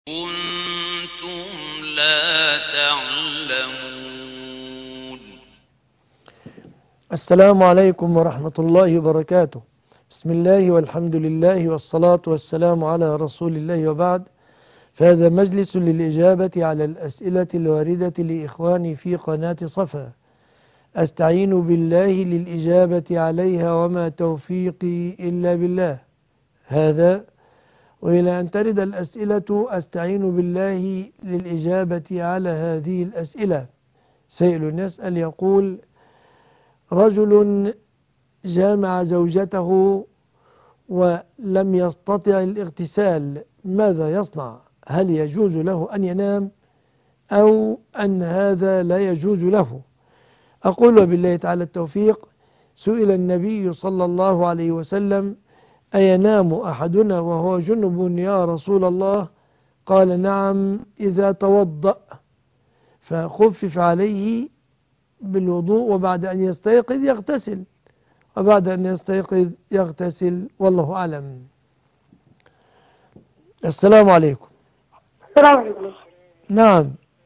كنتم لا تعلمون. السلام عليكم ورحمة الله وبركاته. بسم الله والحمد لله والصلاة والسلام على رسول الله وبعد. فهذا مجلس للإجابة على الأسئلة الواردة لإخواني في قناة صفا. أستعين بالله للإجابة عليها وما توفيقي إلا بالله. هذا وإلى أن ترد الأسئلة أستعين بالله للإجابة على هذه الأسئلة. سائل يسأل يقول: رجل جامع زوجته ولم يستطع الاغتسال، ماذا يصنع؟ هل يجوز له أن ينام أو أن هذا لا يجوز له؟ أقول وبالله تعالى التوفيق. سئل النبي صلى الله عليه وسلم: أينام أحدنا وهو جنب يا رسول الله؟ قال: نعم إذا توضأ. فخفف عليه بالوضوء، وبعد أن يستيقظ يغتسل، وبعد أن يستيقظ يغتسل، والله أعلم. السلام عليكم. السلام عليكم. نعم.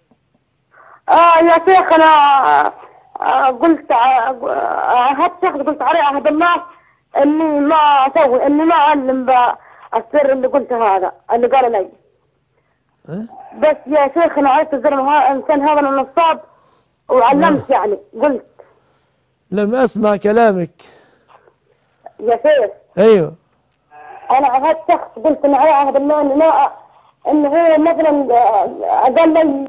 يا شيخ أنا قلت قلت عليه عهد الله إني ما أسوي، إني ما أعلم بالسر اللي قلته هذا اللي قال لي. بس يا شيخ أنا عرفت الإنسان هذا من النصاب وعلمت يعني قلت. لم أسمع كلامك يا شيخ. أيوه. أنا عهدت شخص قلت إن عليه عهد الله إنه ما إنه هو مثلا قال لي.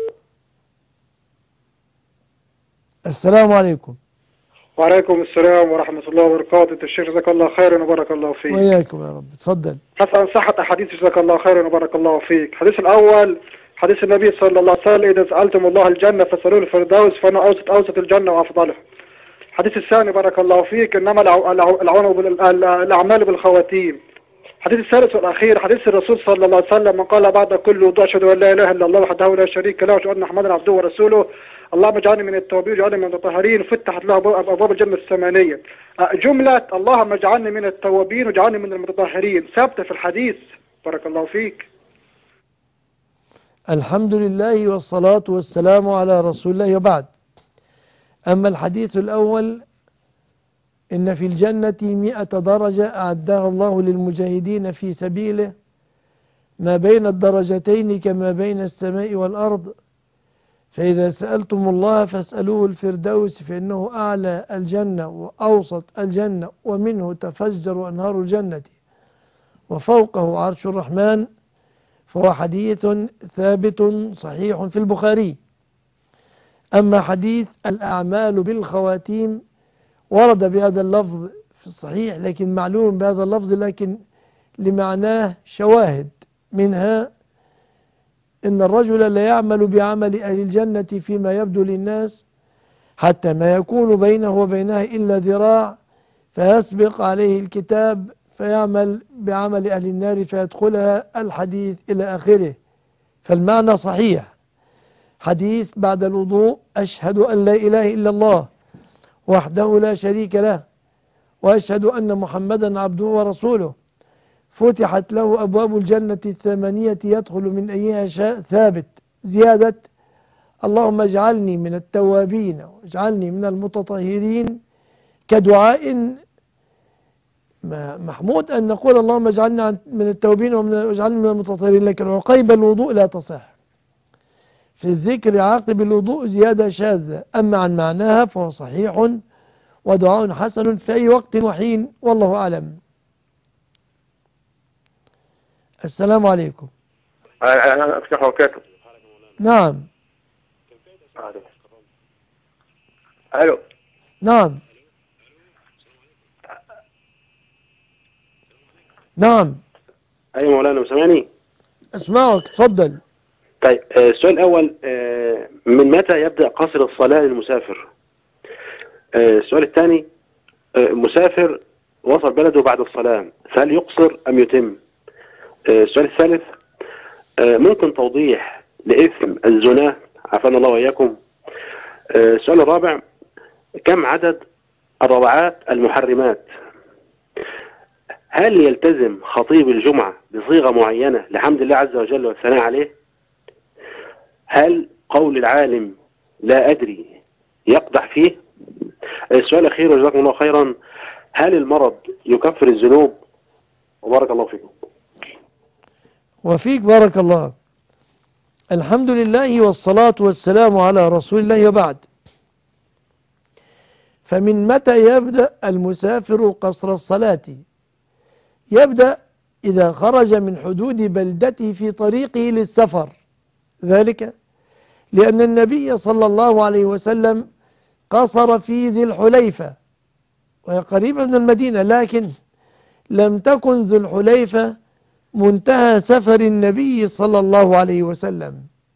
السلام عليكم. وعليكم السلام ورحمة الله وبركاته. الشيخ جزاك الله خيرا وبارك الله فيك. وإياكم يا رب. تفضل. حسن صحة أحاديث جزاك الله خيرا وبارك الله فيك. الحديث الأول حديث النبي صلى الله عليه وسلم: إذا سألتم الله الجنة فاسألوه الفردوس فأنا أوسط الجنة وأفضلها. الحديث الثاني بارك الله فيك: إنما الأعمال بالخواتيم. الحديث الثالث والأخير حديث الرسول صلى الله عليه وسلم: من قال بعد كل وضوء أشهد أن لا إله إلا الله وحده لا شريك له وأشهد أن محمدا عبده ورسوله اللهم اجعلني من التوابين واجعلني من المتطهرين فتحت له أبواب الجنة الثمانية. جملة اللهم اجعلني من التوابين واجعلني من المتطهرين ثابتة في الحديث. بارك الله فيك. الحمد لله والصلاة والسلام على رسول الله وبعد. أما الحديث الأول: إن في الجنة 100 درجة أعدها الله للمجاهدين في سبيله، ما بين الدرجتين كما بين السماء والأرض، فإذا سألتم الله فاسألوه الفردوس فإنه أعلى الجنة وأوسط الجنة ومنه تفجر أنهار الجنة وفوقه عرش الرحمن، فهو حديث ثابت صحيح في البخاري. أما حديث الأعمال بالخواتيم ورد بهذا اللفظ في الصحيح، لكن معلوم بهذا اللفظ لكن لمعناه شواهد، منها إن الرجل لا يعمل بعمل أهل الجنة فيما يبدو للناس حتى ما يكون بينه وبينها إلا ذراع، فيسبق عليه الكتاب فيعمل بعمل أهل النار فيدخلها، الحديث إلى آخره. فالمعنى صحيح. حديث بعد الوضوء: أشهد أن لا إله إلا الله وحده لا شريك له وأشهد أن محمدا عبده ورسوله، فتحت له أبواب الجنة الثمانية يدخل من أيها شاء. ثابت. زيادة: اللهم اجعلني من التوابين واجعلني من المتطهرين، كدعاء محمود أن نقول اللهم اجعلني من التوابين واجعلني من المتطهرين، لكن عقيب الوضوء لا تصح. في الذكر عاقب الوضوء زيادة شاذة، أما عن معناها فهو صحيح ودعاء حسن في أي وقت وحين، والله أعلم. السلام عليكم. نعم. الو. نعم. نعم. ايوه مولانا سامعني؟ اسمعك. تفضل. طيب السؤال الاول: من متى يبدأ قصر الصلاة للمسافر؟ السؤال الثاني: مسافر وصل بلده بعد الصلاة، فهل يقصر ام يتم؟ السؤال الثالث: ممكن توضيح لإثم الزنا عافانا الله وإياكم؟ السؤال الرابع: كم عدد الرضعات المحرمات؟ هل يلتزم خطيب الجمعة بصيغة معينة لحمد الله عز وجل والثناء عليه؟ هل قول العالم لا أدري يقدح فيه؟ السؤال الأخير وجزاكم الله خيرا، هل المرض يكفر الذنوب؟ وبارك الله فيكم. وفيك بارك الله. الحمد لله والصلاة والسلام على رسول الله وبعد. فمن متى يبدأ المسافر قصر الصلاة؟ يبدأ إذا خرج من حدود بلدته في طريقه للسفر، ذلك لأن النبي صلى الله عليه وسلم قصر في ذي الحليفة وهي قريبة من المدينة، لكن لم تكن ذو الحليفة منتهى سفر النبي صلى الله عليه وسلم.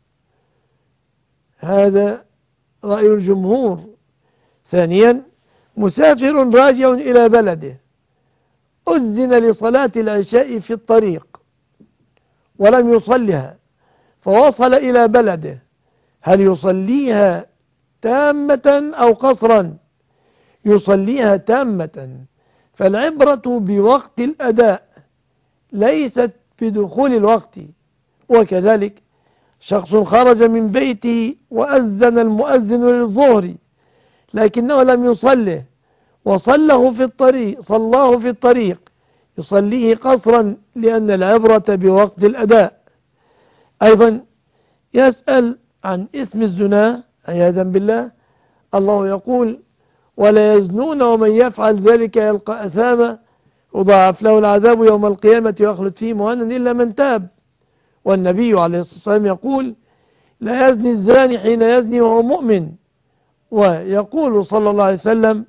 هذا رأي الجمهور. ثانيا، مسافر راجع إلى بلده أذن لصلاة العشاء في الطريق ولم يصلها فوصل إلى بلده، هل يصليها تامة أو قصرا؟ يصليها تامة، فالعبرة بوقت الأداء ليست بدخول الوقت. وكذلك شخص خرج من بيته وأذن المؤذن للظهر لكنه لم يصله وصله في الطريق يصليه قصرا لأن العبرة بوقت الأداء. أيضا يسأل عن اسم الزنا عياذا بالله. الله يقول ولا يزنون ومن يفعل ذلك يلقى أثاما يضاعف له العذاب يوم القيامة ويخلد فيه مهانا إلا من تاب. والنبي عليه الصلاة والسلام يقول لا يزني الزاني حين يزني وهو مؤمن. ويقول صلى الله عليه وسلم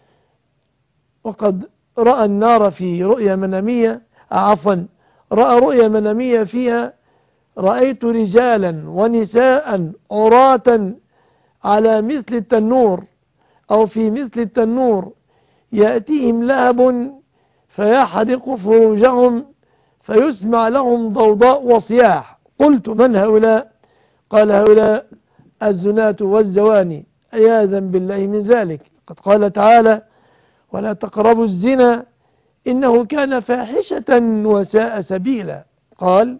وقد رأى النار في رؤيا منامية رأى رؤيا منامية فيها رأيت رجالا ونساء عراة على مثل التنور أو في مثل التنور يأتيهم لهب فيحرق فروجهم فيسمع لهم ضوضاء وصياح. قلت من هؤلاء؟ قال هؤلاء الزناة والزواني عياذا بالله من ذلك. قد قال تعالى ولا تقربوا الزنا إنه كان فاحشة وساء سبيلا. قال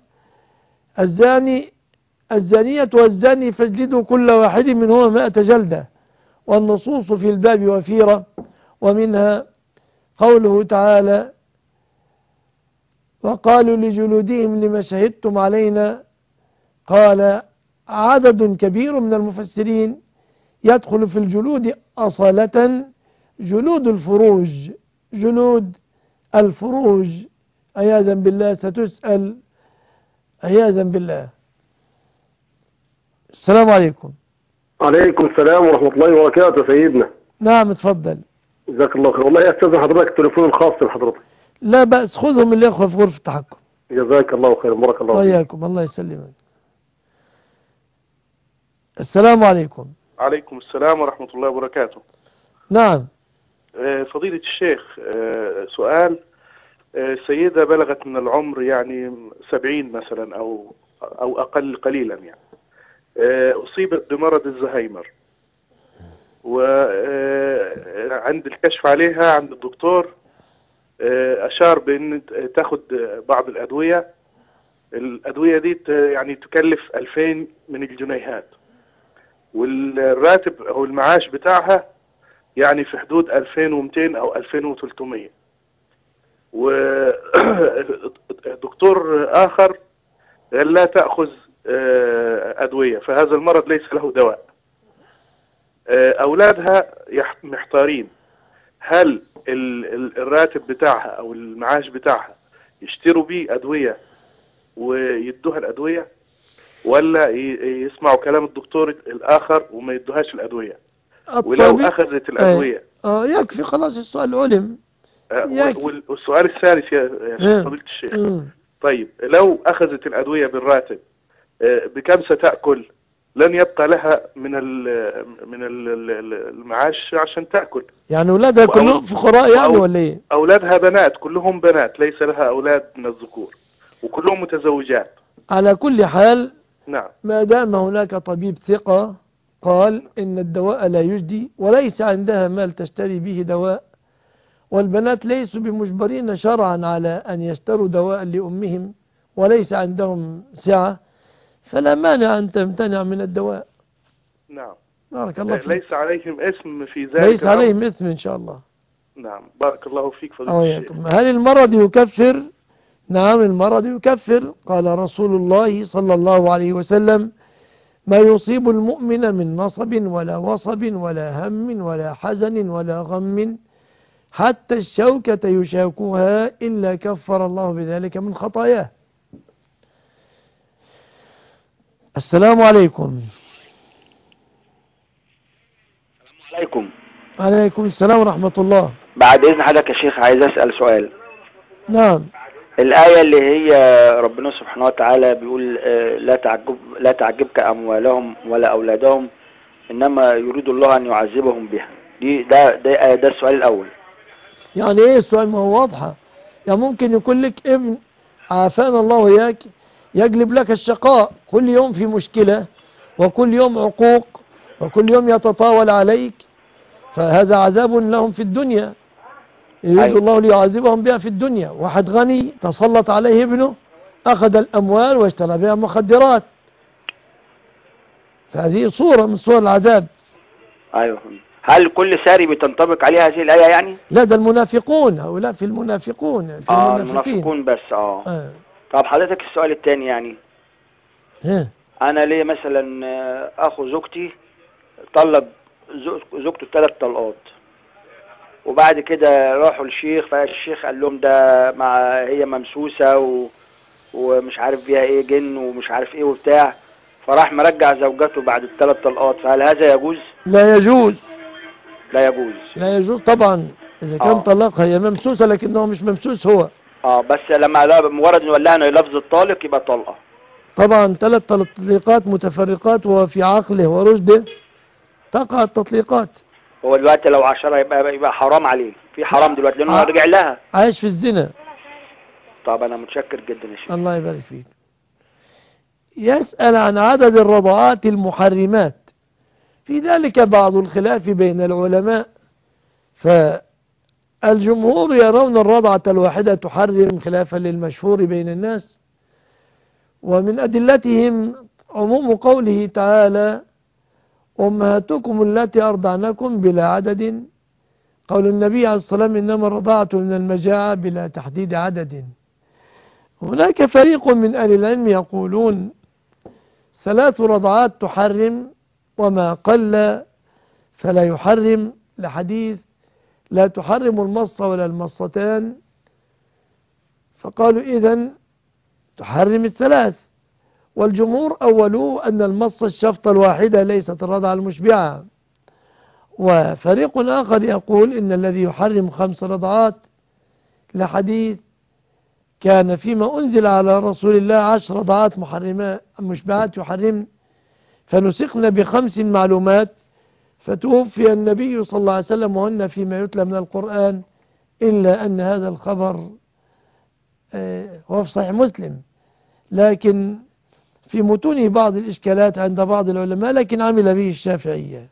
الزانية والزاني فاجلدوا كل واحد منهما 100 جلدة. والنصوص في الباب وفيرة، ومنها قوله تعالى وقالوا لجلودهم لما شهدتم علينا. قال عدد كبير من المفسرين يدخل في الجلود أصالة جلود الفروج عياذا بالله ستسأل عياذا بالله. السلام عليكم. عليكم السلام ورحمة الله وبركاته سيدنا. نعم اتفضل. جزاك الله خير. والله يا أستاذ حضرتك التليفون الخاص لحضرتك. لا بأس، خذهم الإخوة في غرفة التحكم. جزاك الله خير. بارك الله فيك. وإياكم الله يسلمك. السلام عليكم. عليكم السلام ورحمة الله وبركاته. نعم. فضيلة الشيخ، سؤال. سيدة بلغت من العمر يعني 70 مثلا أو أقل قليلا يعني، أصيبت بمرض الزهايمر، وعند الكشف عليها عند الدكتور أشار بأن تأخذ بعض الأدوية دي يعني تكلف 2000 من الجنيهات، والراتب أو المعاش بتاعها يعني في حدود 2200 أو 2300. ودكتور آخر قال لا تأخذ أدوية، فهذا المرض ليس له دواء. أولادها محتارين، هل الراتب بتاعها أو المعاش بتاعها يشتروا بيه أدوية ويدوها الأدوية، ولا يسمعوا كلام الدكتور الآخر وما يدوهاش الأدوية؟ ولو أخذت الأدوية يكفي خلاص، السؤال علم. والسؤال الثالث يا فضيلة الشيخ، طيب لو أخذت الأدوية بالراتب بكم ستأكل؟ لن يبقى لها من المعاش عشان تأكل. يعني أولادها كلهم فقراء يعني ولا إيه؟ أولادها بنات، كلهم بنات، ليس لها أولاد من الذكور، وكلهم متزوجات. على كل حال نعم، ما دام هناك طبيب ثقة قال إن الدواء لا يجدي وليس عندها مال تشتري به دواء، والبنات ليسوا بمجبرين شرعا على أن يشتروا دواء لأمهم وليس عندهم سعة، فلا مانع أن تمتنع من الدواء. نعم. بارك الله فيك. ليس عليهم اسم في ذلك. ليس عليهم اسم إن شاء الله. نعم. بارك الله فيك فضيلة الشيخ. هل المرض يكفر؟ نعم المرض يكفر. قال رسول الله صلى الله عليه وسلم: ما يصيب المؤمن من نصب ولا وصب ولا هم ولا حزن ولا غم حتى الشوكة يشاكها إلا كفر الله بذلك من خطاياه. السلام عليكم. عليكم. عليكم السلام ورحمة الله. بعد إذن حضرتك يا شيخ عايز أسأل سؤال. نعم. الآية اللي هي ربنا سبحانه وتعالى بيقول لا تعجبك أموالهم ولا أولادهم إنما يريد الله أن يعذبهم بها، ده السؤال الأول. يعني إيه السؤال؟ ما هو واضحة. يعني ممكن يكون لك ابن عافانا الله وياك يجلب لك الشقاء، كل يوم في مشكلة وكل يوم عقوق وكل يوم يتطاول عليك، فهذا عذاب لهم في الدنيا يريد الله ليعذبهم بها في الدنيا. واحد غني تسلط عليه ابنه أخذ الأموال واشترى بها مخدرات، فهذه صورة من صور العذاب. أيوه. هل كل ساري بتنطبق عليها هذه الآية يعني؟ لا، ده المنافقون، هؤلاء في المنافقون، في المنافقون بس. طب حضرتك السؤال الثاني يعني أنا ليه مثلا أخو زوجتي طلق زوجته 3 طلقات، وبعد كده راحوا للشيخ، فالشيخ قال لهم ده هي ممسوسة ومش عارف فيها ايه جن ومش عارف ايه وبتاع، فراح مرجع زوجته بعد ال3 طلقات، فهل هذا يجوز؟ لا يجوز. لا يجوز. لا يجوز طبعا إذا كان طلقها. هي ممسوسة لكنه مش ممسوس هو. بس لما مجرد ان يقول لها انه لفظ الطالق يبقى طلقة. طبعا 3 تطليقات متفرقات وفي عقله ورشده تقع التطليقات. هو دلوقتي لو 10 يبقى حرام عليه، في حرام دلوقتي لانه رجع لها، عايش في الزنا. طب انا متشكر جدا يا شيخ. الله يبارك فيك. يسأل عن عدد الرضعات المحرمات، في ذلك بعض الخلاف بين العلماء، فالجمهور يرون الرضعة الواحدة تحرم خلافا للمشهور بين الناس، ومن أدلتهم عموم قوله تعالى: أمهاتكم التي أرضعنكم بلا عدد، قول النبي عليه الصلاة والسلام: إنما الرضاعة من المجاعة بلا تحديد عدد. هناك فريق من أهل العلم يقولون 3 رضعات تحرم وما قل فلا يحرم، لحديث لا تحرم المصة ولا المصتان، فقالوا إذن تحرم ال3. والجمهور أولوا أن المصة الشفطة الواحدة ليست الرضعة المشبعة. وفريق آخر يقول إن الذي يحرم 5 رضعات لحديث كان فيما أنزل على رسول الله 10 رضعات مشبعات يحرم، فنسقنا ب5 معلومات، فتوفي النبي صلى الله عليه وسلم وهن فيما يتلى من القرآن، إلا أن هذا الخبر هو في صحيح مسلم، لكن في متونه بعض الإشكالات عند بعض العلماء، لكن عمل به الشافعية.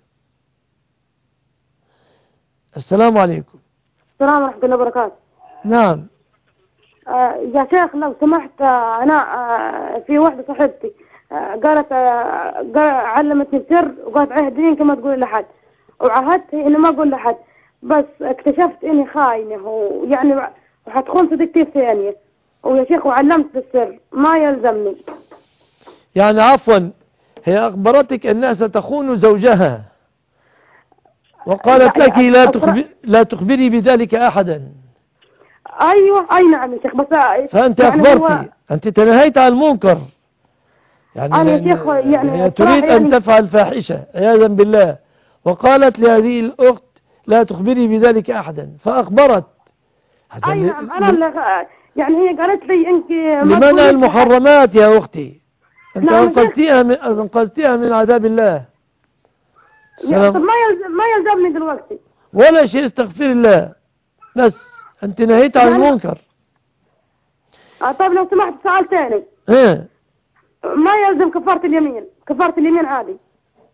السلام عليكم. السلام ورحمة الله وبركاته. نعم. يا شيخ لو سمحت، أنا في واحدة صاحبتي قالت علمتني السر وقالت عهدين كما تقول لحد، وعهدتها إني ما أقول لحد، بس اكتشفت إني خاينة ويعني وحتخون صديقتي الثانية، ويا شيخ وعلمت السر ما يلزمني. يعني عفوا، هي أخبرتك أنها ستخون زوجها وقالت لك لا تخبري بذلك أحدا. أيوة أي نعم يا شيخ، بس فأنت يعني أخبرتي، أنت تنهيت عن المنكر، يعني أنا يا شيخ يعني تريد أن تفعل فاحشة عياذا بالله، وقالت لهذه الأخت لا تخبري بذلك أحدا، فأخبرت. أي نعم أنا يعني هي قالت لي أنت لمنع المحرمات يا أختي، أنت أنقذتيها من عذاب الله. طب ما يلزمني دلوقتي ولا شيء، استغفر الله، بس أنت نهيت عن المنكر. طيب لو سمحت سؤال ثاني. ما يلزم كفارة اليمين؟ كفارة اليمين عادي؟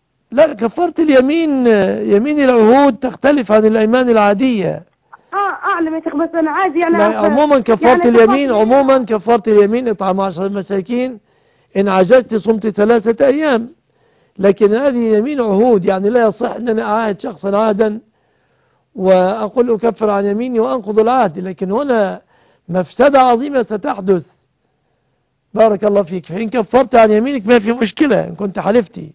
لا، كفارة اليمين يمين العهود تختلف عن الأيمان العادية. أعلم يا شيخ، بس أنا عادي يعني. لا عموما كفارة اليمين، عموما كفارة اليمين إطعام 10 مساكين، إن عجزت صمت 3 أيام. لكن هذه يمين عهود، يعني لا يصح أن أنا أعاهد شخصا عهدا وأقول أكفر عن يميني وأنقض العهد. لكن هنا مفسدة عظيمة ستحدث. بارك الله فيك. فإن كفرت عن يمينك ما في مشكلة إن كنت حلفتي.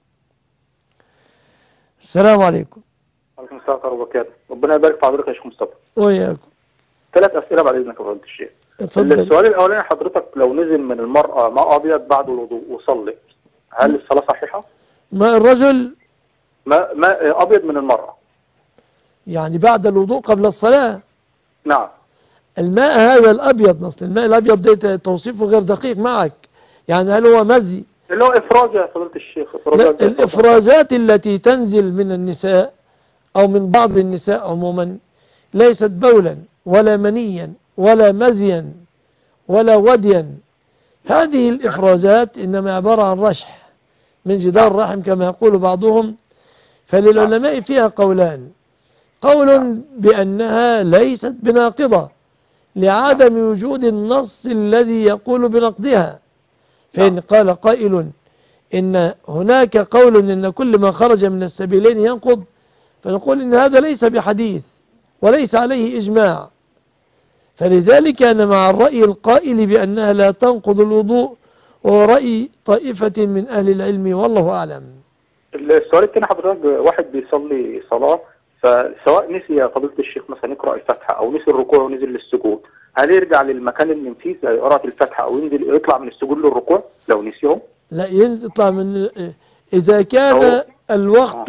السلام عليكم. وعليكم السلام ورحمة الله وبركاته. ربنا يبارك في حضرتك يا شيخ مصطفى. وياكم. 3 أسئلة بعد إذنك يا فضيلة الشيخ. اتفضل. السؤال الأولاني حضرتك، لو نزل من المرأة ماء أبيض بعد الوضوء وصلي، هل الصلاة صحيحة؟ ماء الرجل ماء أبيض من المرأة يعني بعد الوضوء قبل الصلاة. نعم. الماء هذا الأبيض، نصل الماء الأبيض ده توصيفه غير دقيق معك. يعني هل هو مزي؟ اللي هو إفراج يا فضيلة الشيخ. الإفراجات التي تنزل من النساء أو من بعض النساء عموما ليست بولا ولا منيا ولا مزيا ولا وديا. هذه الإفرازات إنما عبارة عن رشح من جدار الرحم كما يقول بعضهم. فللعلماء فيها قولان: قول بأنها ليست بناقضة لعدم وجود النص الذي يقول بنقضها، فإن قال قائل إن هناك قول إن كل ما خرج من السبيلين ينقض، فنقول إن هذا ليس بحديث وليس عليه إجماع. فلذلك أنا مع الرأي القائل بأنها لا تنقض الوضوء، وهو رأي طائفة من أهل العلم والله أعلم. السؤال الثاني حضرتك، واحد بيصلي صلاة فسواء نسي يا فضيلة الشيخ مثلا يقرأ الفاتحة أو نسي الركوع ونزل للسجود، هل يرجع للمكان اللي فيه زي قراءة الفاتحة أو ينزل يطلع من السجود للركوع لو نسيهم؟ لا يطلع من إذا كان الوقت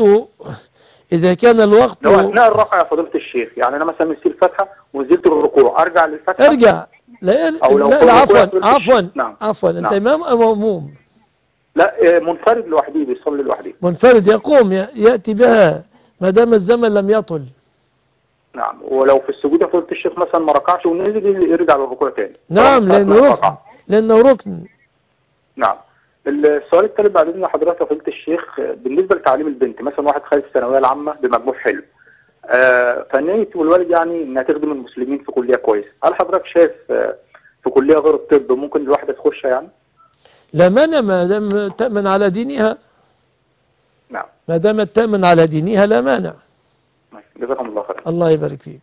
لو أثناء الركعة يا فضيلة الشيخ، يعني أنا مثلا نسيت الفاتحة ونزلت للركوع أرجع للفاتحة؟ ارجع. لا عفوا أنت إمام أو مأموم؟ لا منفرد لوحدي، بيصلي لوحدي. منفرد يقوم يأتي بها ما دام الزمن لم يطل. نعم. ولو في السجود يا فضيلة الشيخ مثلا ما ركعش ونزل يرجع للركوع تاني؟ نعم لأنه ركن. نعم. السؤال الثالث بعد اذن حضرتك يا فضيلة الشيخ، بالنسبة لتعليم البنت، مثلا واحد خارج الثانوية العامة بمجموع حلو، فالنية والوالد يعني انها تخدم المسلمين في كلية كويسة، هل حضرتك شايف في كلية غير الطب ممكن الواحدة تخشها يعني؟ لا مانع ما دام تأمن على دينها. نعم. ما دام تأمن على دينها لا مانع. جزاكم الله خير. الله يبارك فيك.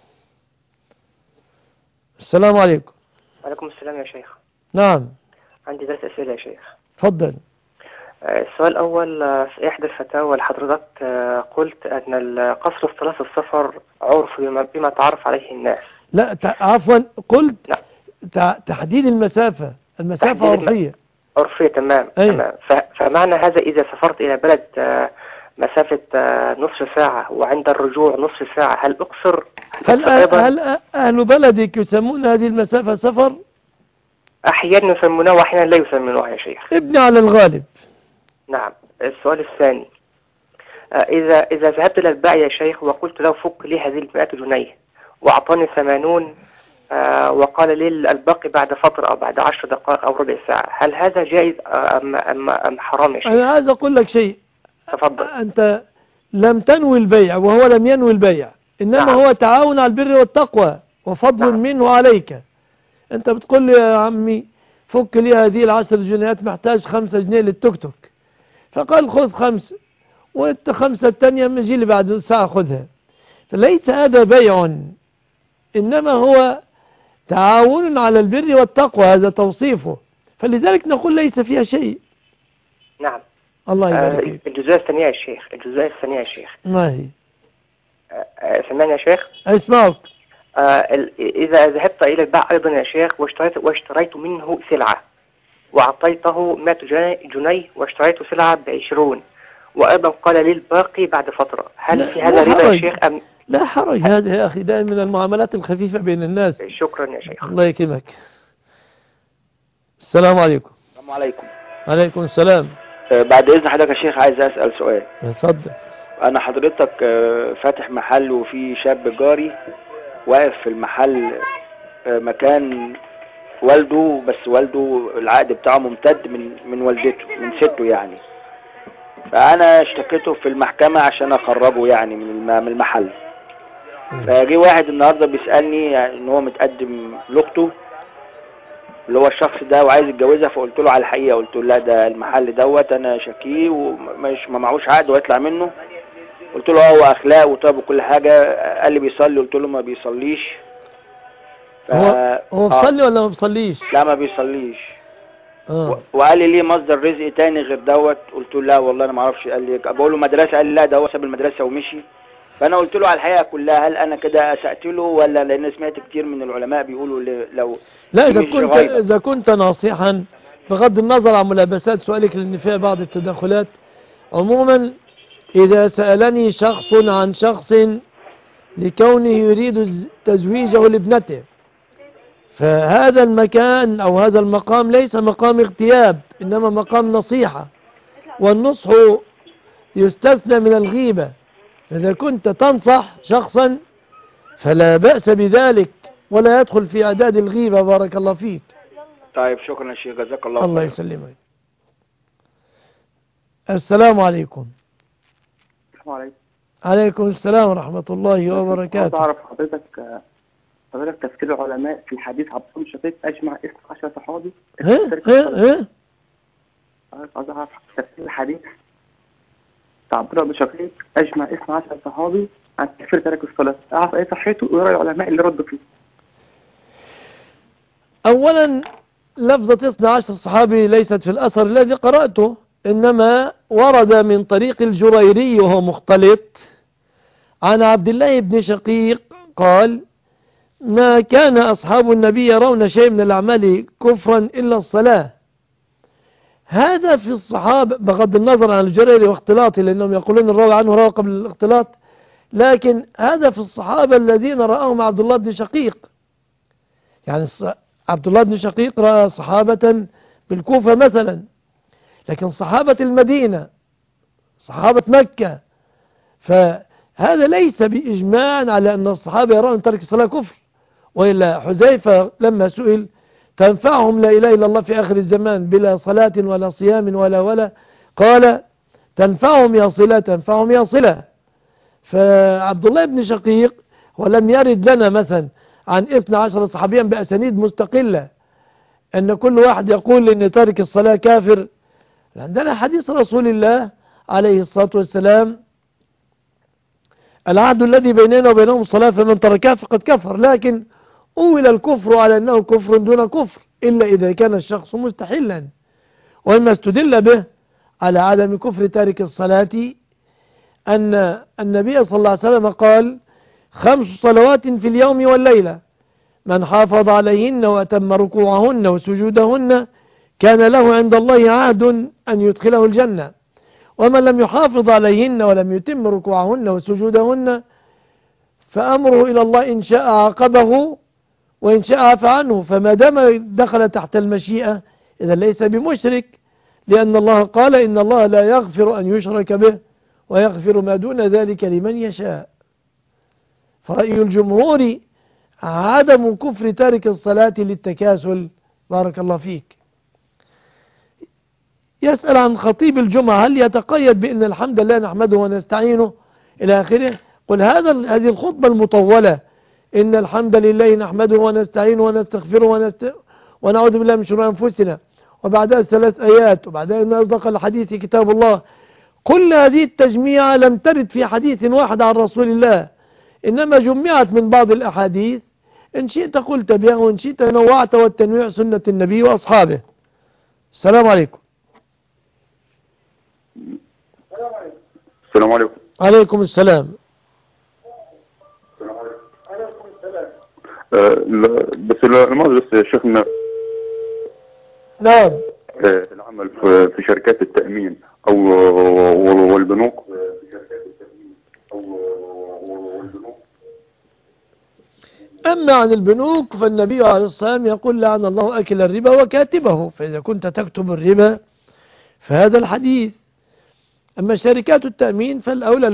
السلام عليكم. وعليكم السلام يا شيخ. نعم. عندي 3 أسئلة يا شيخ. تفضل. السؤال الأول، في إحدى الفتاوى لحضرتك قلت أن قصر الصلاة في السفر عرف بما تعرف عليه الناس. لا عفوا قلت تحديد المسافة عرفية. عرفية تمام. تمام. فمعنى هذا إذا سافرت إلى بلد مسافة نصف ساعة وعند الرجوع نصف ساعة، هل أقصر؟ هل أهل بلدك يسمون هذه المسافة سفر؟ أحيانا يسمونها وأحيانا لا يسمونها يا شيخ. ابني على الغالب. نعم. السؤال الثاني، إذا ذهبت إلى البائع يا شيخ وقلت له فك لي هذه 100 جنيه وأعطاني 80 وقال لي الباقي بعد فترة أو بعد 10 دقائق أو ربع ساعة، هل هذا جائز أم حرام يا شيخ؟ أنا عايز أقول لك شيء. تفضل. أنت لم تنوي البيع وهو لم ينوي البيع، إنما هو تعاون على البر والتقوى وفضل منه عليك. أنت بتقول لي يا عمي فك لي هذه 10 جنيهات محتاج 5 جنيه للتوك توك، فقال خذ 5 وانت 5 الثانية يجي لي بعد ساعة خذها. فليس هذا بيع، إنما هو تعاون على البر والتقوى، هذا توصيفه، فلذلك نقول ليس فيها شيء. نعم. الله يبارك فيك. الجزئية الثانية يا شيخ. ما هي؟ سمعني يا شيخ. اسمعك. إذا ذهبت إلى البائع أيضا يا شيخ واشتريت منه سلعة وأعطيته 100 جنيه واشتريت سلعة ب20 وأيضا قال لي الباقي بعد فترة، هل في هذا ربا يا شيخ أم؟ لا حرج، هذا يا أخي ده من المعاملات الخفيفة بين الناس. شكرا يا شيخ. الله يكرمك. السلام عليكم. السلام عليكم. عليكم السلام. بعد إذن حضرتك يا شيخ عايز أسأل سؤال. اتفضل. أنا حضرتك فاتح محل وفي شاب جاري واقف في المحل مكان والده، بس والده العقد بتاعه ممتد من والدته من سته يعني، فأنا اشتكيته في المحكمة عشان أخربه يعني من المحل. فجي واحد النهارده بيسالني يعني ان هو متقدم لاخته اللي هو الشخص ده وعايز يتجوزها، فقلت له على الحقيقه، قلت له لا ده المحل دوت انا شاكيه ومش ما معهوش عقد ويطلع منه. قلت له هو اخلاق وطيب وكل حاجه. قال لي بيصلي، قلت له ما بيصليش. هو بيصلي ولا ما بيصليش؟ لا ما بيصليش. وقال لي ليه مصدر رزق تاني غير دوت؟ قلت له لا والله انا ما اعرفش. قال لي بقول له مدرسه، قال لي لا ده هو ساب المدرسه ومشي. فانا قلت له على الحقيقه كلها، هل انا كده اسأت له ولا؟ لان سمعت كتير من العلماء بيقولوا لو لا اذا كنت ناصحا بغض النظر عن ملابسات سؤالك لان فيها بعض التدخلات، عموما اذا سألني شخص عن شخص لكونه يريد تزويجه لابنته، فهذا المكان أو هذا المقام ليس مقام اغتياب، إنما مقام نصيحة، والنصح يستثنى من الغيبة. إذا كنت تنصح شخصا فلا بأس بذلك ولا يدخل في أعداد الغيبة. بارك الله فيك. طيب شكرا يا شيخ، جزاك الله خير. الله يسلمك. السلام عليكم. السلام عليكم. عليكم السلام ورحمة الله وبركاته. أعرف حضرتك تفسير العلماء في الحديث عبد الله بن شقيق أجمع 12 صحابي. عايز أعرف تفسير الحديث عبد الله بن شقيق أجمع 12 صحابي عن تكفير تارك الصلاة. أعرف إيه صحته وإيه رأي العلماء اللي ردوا فيه. أولا لفظة 12 صحابي ليست في الأثر الذي قرأته، إنما ورد من طريق الجريري وهو مختلط عن عبد الله بن شقيق قال: ما كان أصحاب النبي يرون شيء من الأعمال كفرا إلا الصلاة. هذا في الصحابة بغض النظر عن الجريري واختلاطه، لأنهم يقولون الراوي عنه راوي قبل الاختلاط، لكن هذا في الصحابة الذين رأهم عبد الله بن شقيق. يعني عبد الله بن شقيق رأى صحابة بالكوفة مثلا، لكن صحابة المدينة صحابة مكة، فهذا ليس بإجماع على أن الصحابة يرون ترك الصلاة كفر. وإلا حذيفة لما سئل تنفعهم لا إله إلا الله في آخر الزمان بلا صلاة ولا صيام ولا قال تنفعهم يا صلة تنفعهم يا صلة. فعبد الله بن شقيق ولم يرد لنا مثلا عن 12 صحابيا بأسانيد مستقلة أن كل واحد يقول أن تارك الصلاة كافر. عندنا حديث رسول الله عليه الصلاة والسلام: العهد الذي بيننا وبينهم الصلاة فمن تركها فقد كفر. لكن أول الكفر على أنه كفر دون كفر إلا إذا كان الشخص مستحلا. وإما استدل به على عدم كفر تارك الصلاة أن النبي صلى الله عليه وسلم قال: 5 صلوات في اليوم والليلة من حافظ عليهن وأتم ركوعهن وسجودهن كان له عند الله عهد أن يدخله الجنة، ومن لم يحافظ عليهن ولم يتم ركوعهن وسجودهن فأمره إلى الله إن شاء عاقبه وإن شاء عفى عنه. فما دام دخل تحت المشيئة إذا ليس بمشرك، لأن الله قال: إن الله لا يغفر أن يشرك به ويغفر ما دون ذلك لمن يشاء. فرأي الجمهور عدم كفر تارك الصلاة للتكاسل. بارك الله فيك. يسأل عن خطيب الجمعة: هل يتقيد بأن الحمد لله نحمده ونستعينه إلى آخره؟ قل هذه الخطبة المطولة: إن الحمد لله نحمده ونستعينه ونستغفره ونعوذ بالله من شرور أنفسنا، وبعدها 3 آيات، وبعدها إن أصدق الحديث كتاب الله. كل هذه التجميع لم ترد في حديث واحد عن رسول الله، إنما جمعت من بعض الأحاديث. إن شئت قلت بها وإن شئت نوعت، والتنويع سنة النبي وأصحابه. السلام عليكم. السلام عليكم. عليكم السلام. بس المجلس يا شيخنا. نعم. العمل في شركات التأمين أو والبنوك. أما عن البنوك فالنبي عليه الصلاة والسلام يقول: لعن الله أكل الربا وكاتبه. فإذا كنت تكتب الربا فهذا الحديث. أما شركات التأمين فالأولى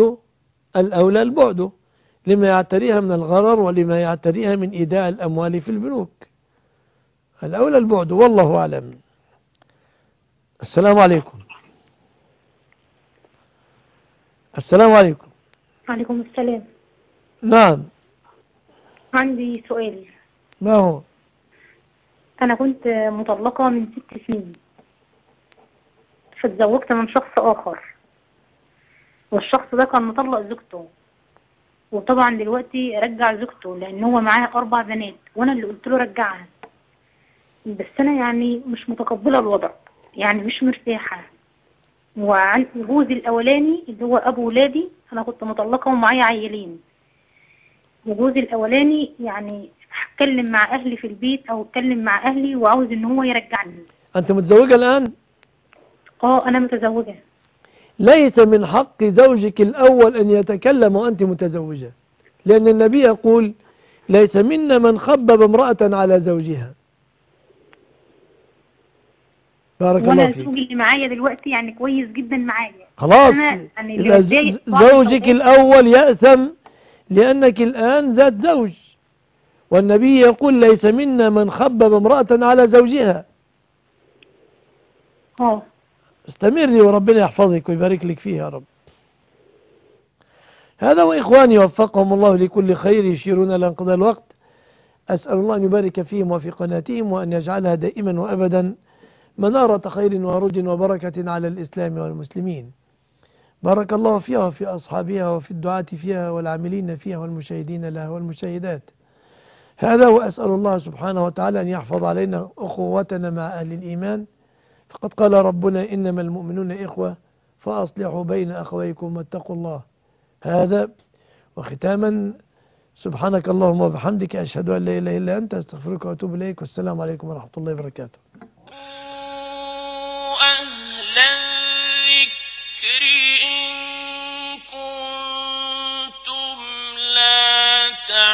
البعد لما يعتريها من الغرر ولما يعتريها من إيداع الأموال في البنوك. الأولى البعد، والله أعلم. السلام عليكم. السلام عليكم. وعليكم السلام. نعم. عندي سؤال. ما هو؟ أنا كنت مطلقة من 6 سنين، فتزوجت من شخص آخر، والشخص ده كان مطلق زوجته، وطبعا دلوقتي رجع زوجته لأن هو معاه 4 بنات، وأنا اللي قلت له رجعها. بس أنا يعني مش متقبلة الوضع، يعني مش مرتاحة. وعن جوزي الأولاني اللي هو أبو ولادي، أنا كنت مطلقة ومعايا عيلين، وجوزي الأولاني يعني اتكلم مع أهلي في البيت أو اتكلم مع أهلي وعاوز إن هو يرجعني. أنت متزوجة الآن؟ أنا متزوجة. ليس من حق زوجك الأول أن يتكلم وأنت متزوجة، لأن النبي يقول ليس منا من خبب امرأة على زوجها. بارك الله فيك. وانا زوجي اللي معايا دلوقتي يعني كويس جدا معايا. خلاص يعني زوجك الأول يأثم لأنك الآن ذات زوج، والنبي يقول ليس منا من خبب امرأة على زوجها. استمري وربنا يحفظك ويبارك لك فيها يا رب. هذا وإخواني وفقهم الله لكل خير يشيرون إلى انقضاء الوقت. أسأل الله أن يبارك فيهم وفي قناتهم وأن يجعلها دائما وأبدا منارة خير وعروج وبركة على الإسلام والمسلمين. بارك الله فيها وفي أصحابها وفي الدعاة فيها والعاملين فيها والمشاهدين لها والمشاهدات. هذا وأسأل الله سبحانه وتعالى أن يحفظ علينا أخوتنا مع أهل الإيمان، فقد قال ربنا إنما المؤمنون إخوة فأصلحوا بين أخويكم واتقوا الله. هذا وختاما سبحانك اللهم وبحمدك أشهد أن لا إله إلا أنت أستغفرك وأتوب إليك، والسلام عليكم ورحمة الله وبركاته.